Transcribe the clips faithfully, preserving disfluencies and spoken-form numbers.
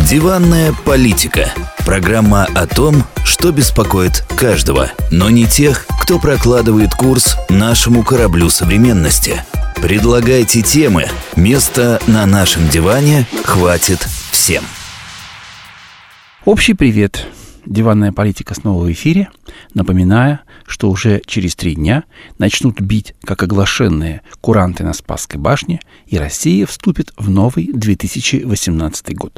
Диванная политика. Программа о том, что беспокоит каждого, но не тех, кто прокладывает курс нашему кораблю современности. Предлагайте темы. Места на нашем диване хватит всем. Общий привет. Диванная политика снова в эфире. Напоминаю, что уже через три дня начнут бить, как оглашенные, куранты на Спасской башне, и Россия вступит в новый две тысячи восемнадцатый год.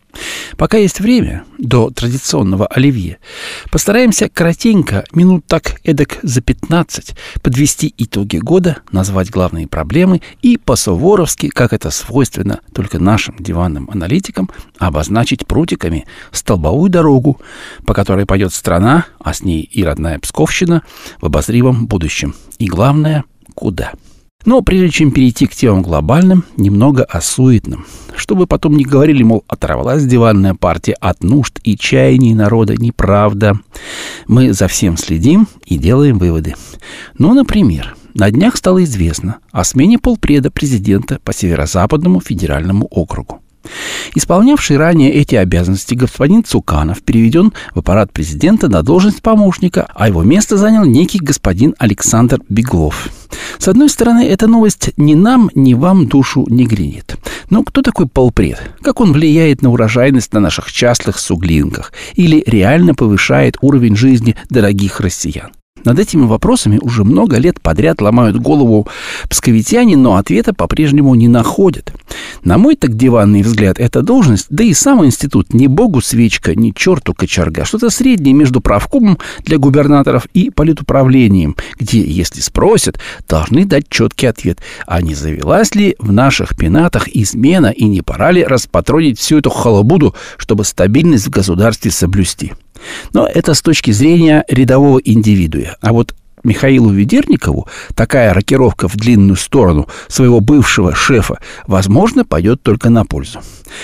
Пока есть время до традиционного оливье, постараемся коротенько, минут так эдак за пятнадцать, подвести итоги года, назвать главные проблемы и по-суворовски, как это свойственно только нашим диванным аналитикам, обозначить прутиками столбовую дорогу, по которой пойдет страна, а с ней и родная Псковщина, в обозримом будущем. И главное, куда. Но прежде чем перейти к темам глобальным, немного о суетном. Чтобы потом не говорили, мол, оторвалась диванная партия от нужд и чаяний народа. Неправда. Мы за всем следим и делаем выводы. Ну, например, на днях стало известно о смене полпреда президента по Северо-Западному федеральному округу. Исполнявший ранее эти обязанности господин Цуканов переведен в аппарат президента на должность помощника, а его место занял некий господин Александр Беглов. С одной стороны, эта новость ни нам, ни вам душу не греет. Но кто такой полпред? Как он влияет на урожайность на наших частных суглинках? Или реально повышает уровень жизни дорогих россиян? Над этими вопросами уже много лет подряд ломают голову псковитяне, но ответа по-прежнему не находят. На мой так диванный взгляд, эта должность, да и сам институт, ни богу свечка, ни черту кочерга, что-то среднее между правкомом для губернаторов и политуправлением, где, если спросят, должны дать четкий ответ, а не завелась ли в наших пенатах измена и не пора ли распатронить всю эту халабуду, чтобы стабильность в государстве соблюсти. Но это с точки зрения рядового индивидуа. А вот Михаилу Ведерникову такая рокировка в длинную сторону своего бывшего шефа, возможно, пойдет только на пользу.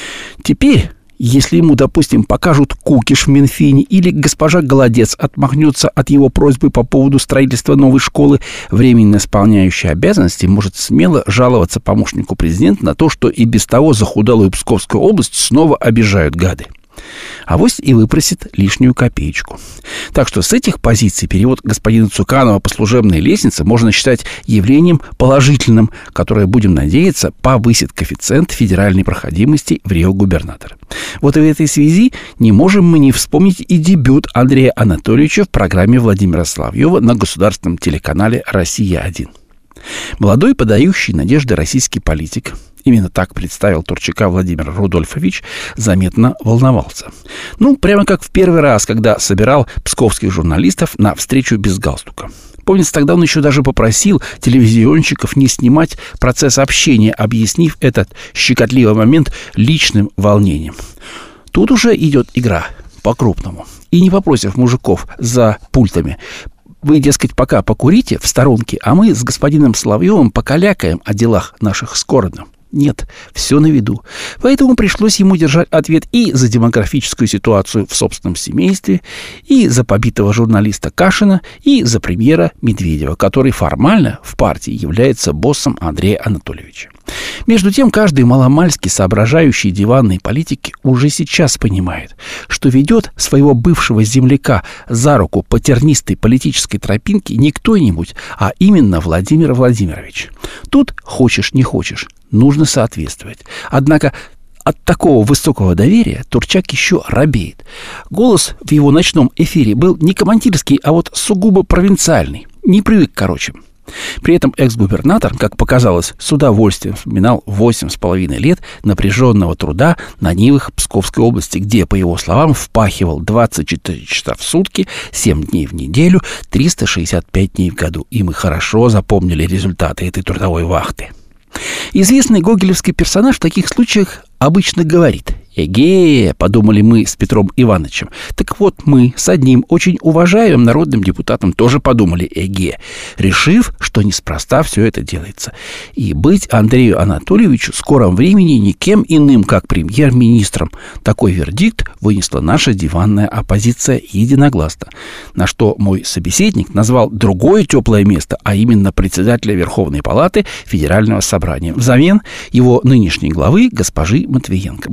Теперь, если ему, допустим, покажут кукиш в Минфине или госпожа Голодец отмахнется от его просьбы по поводу строительства новой школы, временно исполняющий обязанности может смело жаловаться помощнику президента на то, что и без того захудалую Псковскую область снова обижают гады. Авось и выпросит лишнюю копеечку. Так что с этих позиций перевод господина Цуканова по служебной лестнице можно считать явлением положительным, которое, будем надеяться, повысит коэффициент федеральной проходимости в Рио-губернатора. Вот и в этой связи не можем мы не вспомнить и дебют Андрея Анатольевича в программе Владимира Соловьева на государственном телеканале «Россия-один». Молодой, подающий надежды российский политик, именно так представил Турчака Владимир Рудольфович, заметно волновался. Ну, прямо как в первый раз, когда собирал псковских журналистов на встречу без галстука. Помнится, тогда он еще даже попросил телевизионщиков не снимать процесс общения, объяснив этот щекотливый момент личным волнением. Тут уже идет игра по-крупному. И не попросив мужиков за пультами: вы, дескать, пока покурите в сторонке, а мы с господином Соловьевым покалякаем о делах наших с городом. Нет, все на виду. Поэтому пришлось ему держать ответ и за демографическую ситуацию в собственном семействе, и за побитого журналиста Кашина, и за премьера Медведева, который формально в партии является боссом Андрея Анатольевича. Между тем, каждый маломальски соображающий диванной политики уже сейчас понимает, что ведет своего бывшего земляка за руку по тернистой политической тропинке не кто-нибудь, а именно Владимир Владимирович. Тут, хочешь не хочешь, нужно соответствовать. Однако от такого высокого доверия Турчак еще робеет. Голос в его ночном эфире был не командирский, а вот сугубо провинциальный. Не привык, короче. При этом экс-губернатор, как показалось, с удовольствием вспоминал восемь с половиной лет напряженного труда на нивах Псковской области, где, по его словам, впахивал двадцать четыре часа в сутки, семь дней в неделю, триста шестьдесят пять дней в году. И мы хорошо запомнили результаты этой трудовой вахты. Известный гогелевский персонаж в таких случаях обычно говорит: «Эге», — подумали мы с Петром Ивановичем. Так вот, мы с одним очень уважаемым народным депутатом тоже подумали «эге», решив, что неспроста все это делается. И быть Андрею Анатольевичу в скором времени никем иным, как премьер-министром. Такой вердикт вынесла наша диванная оппозиция единогласно. На что мой собеседник назвал другое теплое место, а именно председателя Верховной Палаты Федерального собрания, взамен его нынешней главы госпожи Матвиенко. Мы даже за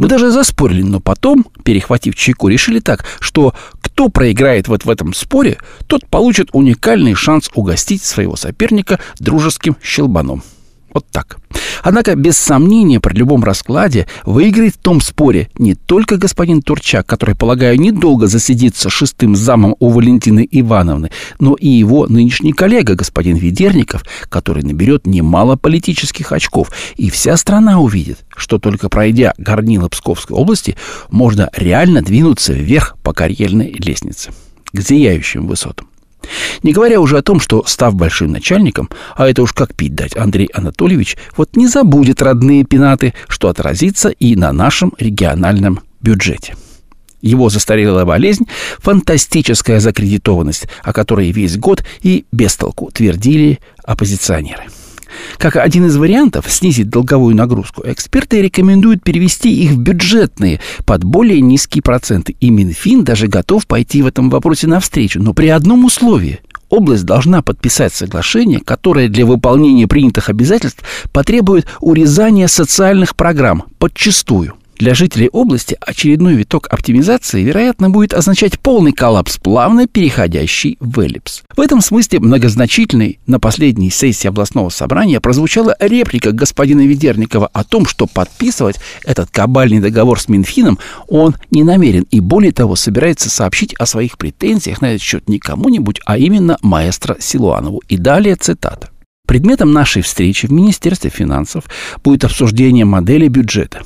спорили, но потом, перехватив чайку, решили так, что кто проиграет вот в этом споре, тот получит уникальный шанс угостить своего соперника дружеским щелбаном. Вот так. Однако, без сомнения, при любом раскладе выиграет в том споре не только господин Турчак, который, полагаю, недолго засидится шестым замом у Валентины Ивановны, но и его нынешний коллега, господин Ведерников, который наберет немало политических очков. И вся страна увидит, что только пройдя горнило Псковской области, можно реально двинуться вверх по карьерной лестнице, к зияющим высотам. Не говоря уже о том, что, став большим начальником, а это уж как пить дать, Андрей Анатольевич вот не забудет родные пенаты, что отразится и на нашем региональном бюджете. Его застарелая болезнь – фантастическая закредитованность, о которой весь год и без толку твердили оппозиционеры. Как один из вариантов снизить долговую нагрузку, эксперты рекомендуют перевести их в бюджетные под более низкие проценты. И Минфин даже готов пойти в этом вопросе навстречу. Но при одном условии. Область должна подписать соглашение, которое для выполнения принятых обязательств потребует урезания социальных программ подчистую. Для жителей области очередной виток оптимизации, вероятно, будет означать полный коллапс, плавно переходящий в эллипс. В этом смысле многозначительной на последней сессии областного собрания прозвучала реплика господина Ведерникова о том, что подписывать этот кабальный договор с Минфином он не намерен и, более того, собирается сообщить о своих претензиях на этот счет не кому-нибудь, а именно маэстро Силуанову. И далее цитата. Предметом нашей встречи в Министерстве финансов будет обсуждение модели бюджета.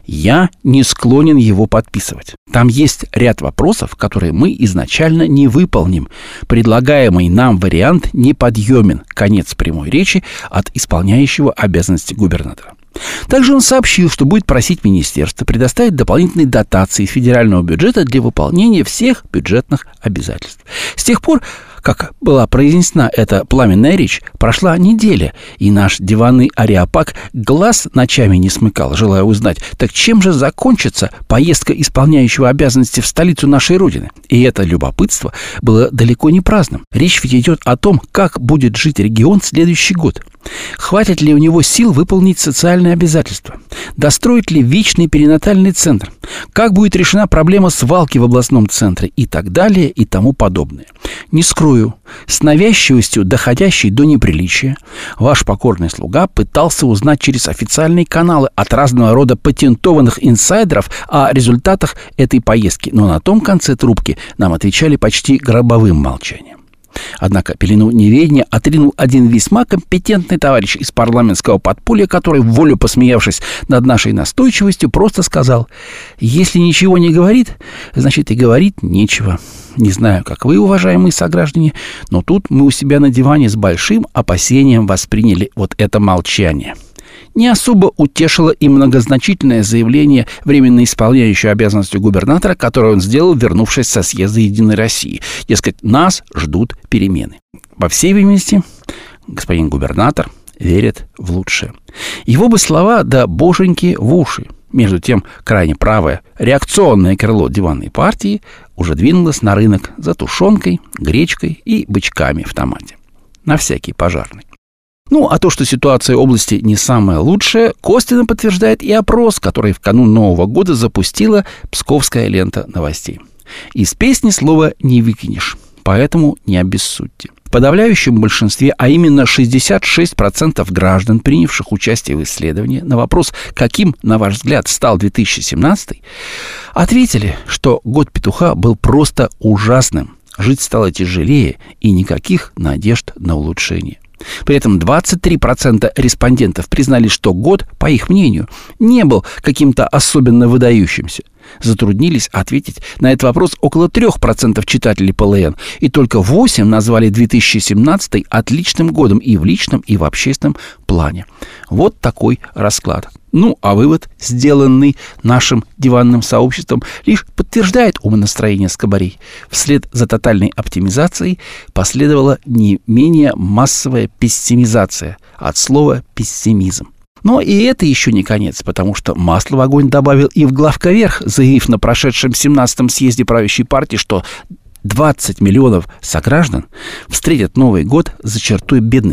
Я не склонен его подписывать. Там есть ряд вопросов, которые мы изначально не выполним. Предлагаемый нам вариант неподъемен. Конец прямой речи от исполняющего обязанности губернатора. Также он сообщил, что будет просить министерство предоставить дополнительные дотации из федерального бюджета для выполнения всех бюджетных обязательств. С тех пор, как была произнесена эта пламенная речь, прошла неделя, и наш диванный ареопаг глаз ночами не смыкал, желая узнать, так чем же закончится поездка исполняющего обязанности в столицу нашей Родины. И это любопытство было далеко не праздным. Речь ведь идет о том, как будет жить регион в следующий год. Хватит ли у него сил выполнить социальные обязательства? Достроить ли вечный перинатальный центр? Как будет решена проблема свалки в областном центре? И так далее, и тому подобное. Не скрою, с навязчивостью, доходящей до неприличия, ваш покорный слуга пытался узнать через официальные каналы от разного рода патентованных инсайдеров о результатах этой поездки. Но на том конце трубки нам отвечали почти гробовым молчанием. Однако пелену неведения отринул один весьма компетентный товарищ из парламентского подполья, который, в волю посмеявшись над нашей настойчивостью, просто сказал: «Если ничего не говорит, значит и говорить нечего». Не знаю, как вы, уважаемые сограждане, но тут мы у себя на диване с большим опасением восприняли вот это молчание. Не особо утешило и многозначительное заявление временно исполняющего обязанности губернатора, которое он сделал, вернувшись со съезда «Единой России». Дескать, нас ждут перемены. По всей видимости, господин губернатор верит в лучшее. Его бы слова да боженьки в уши. Между тем, крайне правое реакционное крыло диванной партии уже двинулось на рынок за тушенкой, гречкой и бычками в томате. На всякий пожарный. Ну, а то, что ситуация области не самая лучшая, косвенно подтверждает и опрос, который в канун Нового года запустила Псковская лента новостей. Из песни слова не выкинешь, поэтому не обессудьте. В подавляющем большинстве, а именно шестьдесят шесть процентов граждан, принявших участие в исследовании, на вопрос, каким, на ваш взгляд, стал две тысячи семнадцатый, ответили, что год петуха был просто ужасным. Жить стало тяжелее и никаких надежд на улучшение. При этом двадцать три процента респондентов признали, что год, по их мнению, не был каким-то особенно выдающимся. Затруднились ответить на этот вопрос около трех процентов читателей ПЛН, и только восемь процентов назвали две тысячи семнадцатый отличным годом и в личном, и в общественном плане. Вот такой расклад. Ну, а вывод, сделанный нашим диванным сообществом, лишь подтверждает умонастроение скобарей. Вслед за тотальной оптимизацией последовала не менее массовая пессимизация, от слова «пессимизм». Но и это еще не конец, потому что масло в огонь добавил и в главковерх, заявив на прошедшем семнадцатом съезде правящей партии, что двадцать миллионов сограждан встретят Новый год за чертой бедности.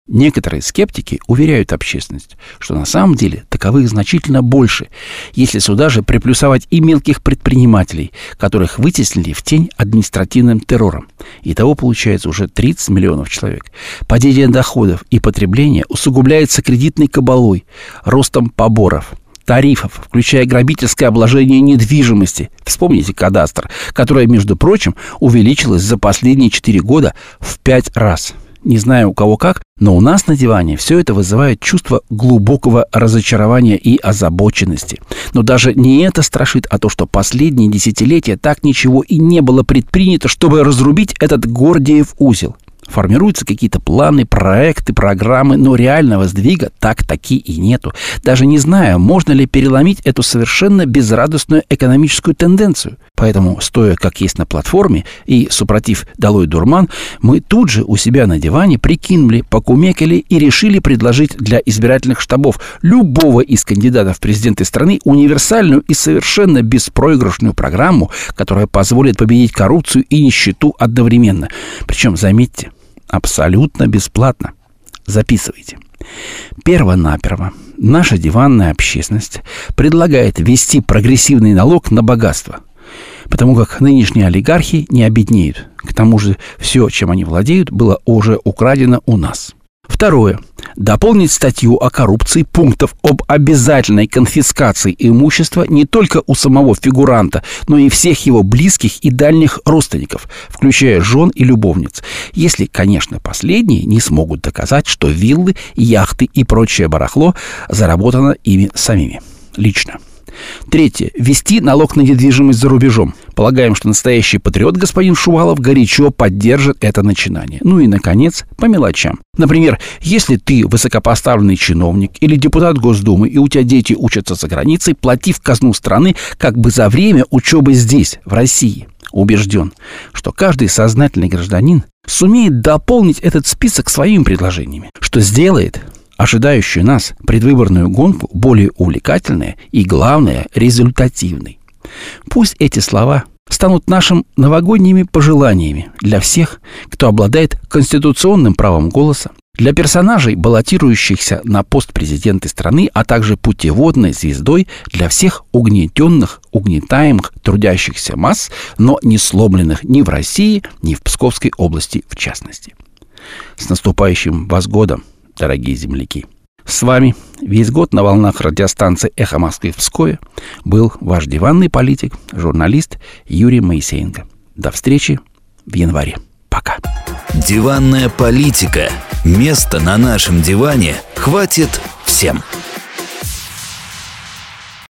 Некоторые скептики уверяют общественность, что на самом деле таковых значительно больше, если сюда же приплюсовать и мелких предпринимателей, которых вытеснили в тень административным террором. Итого получается уже тридцать миллионов человек. Падение доходов и потребления усугубляется кредитной кабалой, ростом поборов, тарифов, включая грабительское обложение недвижимости. Вспомните кадастр, которое, между прочим, увеличилось за последние четыре года в пять раз. Не знаю, у кого как, но у нас на диване все это вызывает чувство глубокого разочарования и озабоченности. Но даже не это страшит, а то, что последние десятилетия так ничего и не было предпринято, чтобы разрубить этот Гордиев узел. Формируются какие-то планы, проекты, программы, но реального сдвига так-таки и нету. Даже не знаю, можно ли переломить эту совершенно безрадостную экономическую тенденцию. Поэтому, стоя как есть на платформе и супротив «Долой дурман», мы тут же у себя на диване прикинули, покумекали и решили предложить для избирательных штабов любого из кандидатов в президенты страны универсальную и совершенно беспроигрышную программу, которая позволит победить коррупцию и нищету одновременно. Причем, заметьте, абсолютно бесплатно. Записывайте. Перво-наперво наша диванная общественность предлагает ввести прогрессивный налог на богатство, потому как нынешние олигархи не обеднеют. К тому же все, чем они владеют, было уже украдено у нас. Второе. Дополнить статью о коррупции пунктов об обязательной конфискации имущества не только у самого фигуранта, но и всех его близких и дальних родственников, включая жен и любовниц, если, конечно, последние не смогут доказать, что виллы, яхты и прочее барахло заработано ими самими, лично. Третье. Ввести налог на недвижимость за рубежом. Полагаем, что настоящий патриот господин Шувалов горячо поддержит это начинание. Ну и, наконец, по мелочам. Например, если ты высокопоставленный чиновник или депутат Госдумы, и у тебя дети учатся за границей, плати в казну страны как бы за время учебы здесь, в России. Убежден, что каждый сознательный гражданин сумеет дополнить этот список своими предложениями, что сделает ожидающую нас предвыборную гонку более увлекательной и, главное, результативной. Пусть эти слова станут нашими новогодними пожеланиями для всех, кто обладает конституционным правом голоса, для персонажей, баллотирующихся на пост президента страны, а также путеводной звездой для всех угнетенных, угнетаемых, трудящихся масс, но не сломленных ни в России, ни в Псковской области в частности. С наступающим вас годом, дорогие земляки! С вами весь год на волнах радиостанции «Эхо Москвы» в Пскове был ваш диванный политик, журналист Юрий Моисеенко. До встречи в январе. Пока. Диванная политика. Места на нашем диване хватит всем.